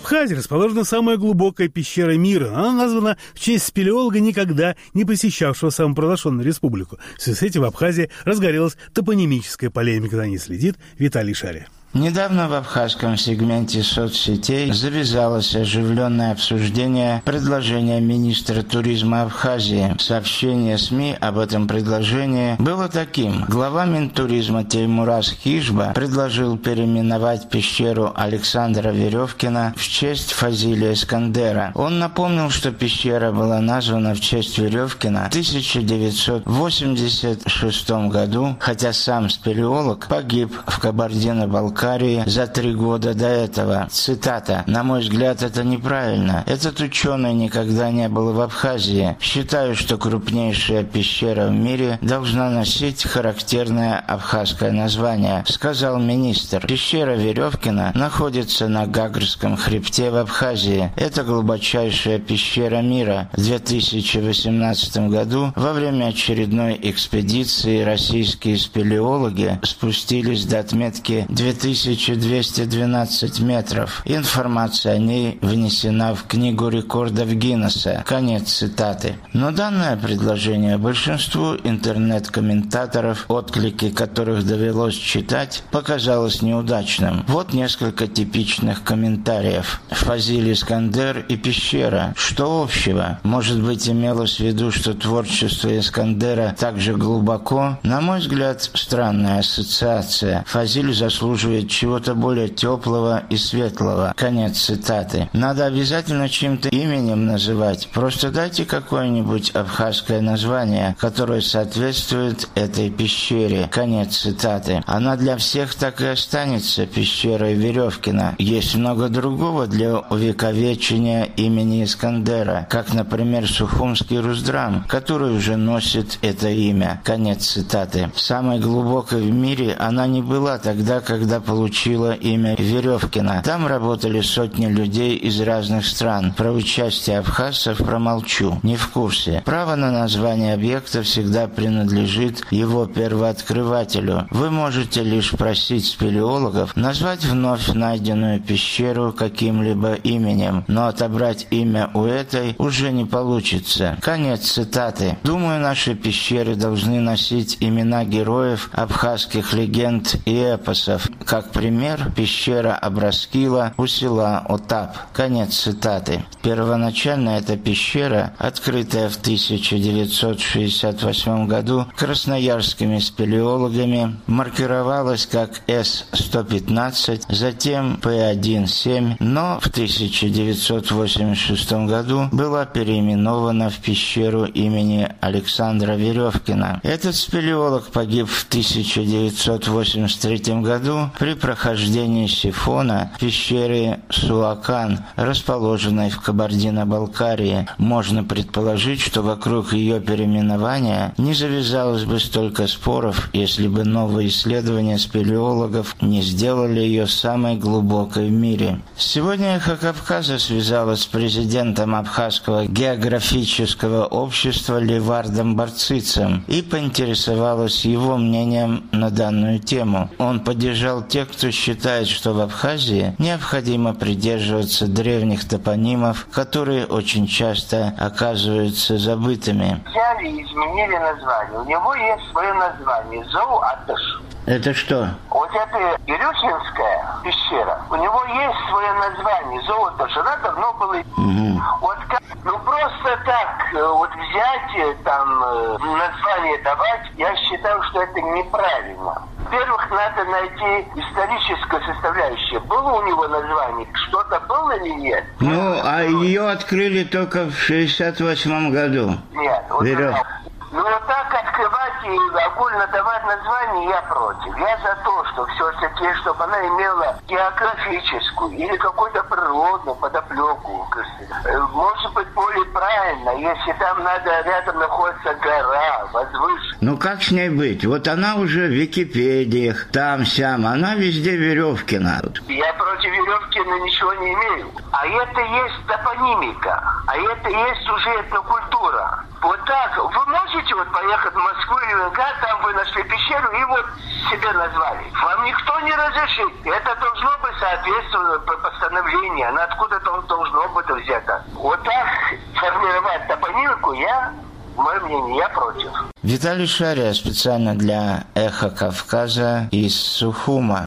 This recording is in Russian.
Абхазии расположена самая глубокая пещера мира. Она названа в честь спелеолога, никогда не посещавшего самопровозглашенную республику. В связи с этим в Абхазии разгорелась топонимическая полемика. За ней следит Виталий Шария. Недавно в абхазском сегменте соцсетей завязалось оживленное обсуждение предложения министра туризма Абхазии. Сообщение СМИ об этом предложении было таким. Глава Минтуризма Теймураз Хижба предложил переименовать пещеру Александра Веревкина в честь Фазилия Искандера. Он напомнил, что пещера была названа в честь Веревкина в 1986 году, хотя сам спелеолог погиб в Кабардино-Балкарии за 3 года до этого. Цитата. «На мой взгляд, это неправильно. Этот ученый никогда не был в Абхазии. Считаю, что крупнейшая пещера в мире должна носить характерное абхазское название», сказал министр. Пещера Веревкина находится на Гагрском хребте в Абхазии. Это глубочайшая пещера мира. В 2018 году во время очередной экспедиции российские спелеологи спустились до отметки 2212 метров. Информация о ней внесена в Книгу рекордов Гиннесса. Конец цитаты. Но данное предложение большинству интернет-комментаторов, отклики которых довелось читать, показалось неудачным. Вот несколько типичных комментариев. Фазиль Искандер и пещера. Что общего? Может быть, имелось в виду, что творчество Искандера так же глубоко? На мой взгляд, странная ассоциация. Фазиль заслуживает чего-то более теплого и светлого. Конец цитаты. Надо обязательно чьим-то именем называть. Просто дайте какое-нибудь абхазское название, которое соответствует этой пещере. Конец цитаты. Она для всех так и останется пещерой Веревкина. Есть много другого для увековечения имени Искандера, как, например, Сухумский Руздрам, который уже носит это имя. Конец цитаты. Самой глубокой в мире она не была тогда, когда получила имя Веревкина. Там работали сотни людей из разных стран. Про участие абхазцев промолчу. Не в курсе. Право на название объекта всегда принадлежит его первооткрывателю. Вы можете лишь просить спелеологов назвать вновь найденную пещеру каким-либо именем, но отобрать имя у этой уже не получится. Конец цитаты. Думаю, наши пещеры должны носить имена героев абхазских легенд и эпосов. Как пример, пещера Абраскила у села Отап. Конец цитаты. Первоначально эта пещера, открытая в 1968 году красноярскими спелеологами, маркировалась как С-115, затем П-1-7, но в 1986 году была переименована в пещеру имени Александра Веревкина. Этот спелеолог погиб в 1983 году при прохождении сифона в пещере Суакан, расположенной в Кабардино-Балкарии. Можно предположить, что вокруг ее переименования не завязалось бы столько споров, если бы новые исследования спелеологов не сделали ее самой глубокой в мире. Сегодня «Эхо Кавказа» связалась с президентом Абхазского географического общества Левардом Барцицем и поинтересовалась его мнением на данную тему. Он поддержал тех, кто считает, что в Абхазии необходимо придерживаться древних топонимов, которые очень часто оказываются забытыми. Взяли и изменили название. У него есть свое название – Зоу-Атыш. Это что? Вот эта Ирюшинская пещера, у него есть свое название – Зоу-Атыш. Она давно была. Вот как, просто так вот взять там название давать, я считаю, что это неправильно. Во-первых, надо найти историческую составляющую. Было у него название? Что-то было или нет? А ее открыли только в 68 году. Нет. Вот так открывать и огульно давать название я против. Я за то, что все-таки, чтобы она имела географическую или какую-то природную подоплеку. Может быть, более правильно, если там рядом находится гора, возвышенная. Как с ней быть? Вот она уже в Википедиях, там-сям, она везде Веревкина. Я против Веревкина ничего не имею. А это есть топонимика, а это есть уже этнокультура. Вот так. Вы можете поехать в Москву или в там вы нашли пещеру и себе назвали. Вам никто не разрешит. Это должно быть соответствует постановлению, оно откуда-то должно быть взято. Вот так формировать топонимику мое мнение, я против. Виталий Шария специально для «Эхо Кавказа» из Сухума.